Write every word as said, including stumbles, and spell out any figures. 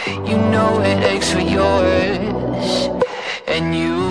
You know it aches for yours, and you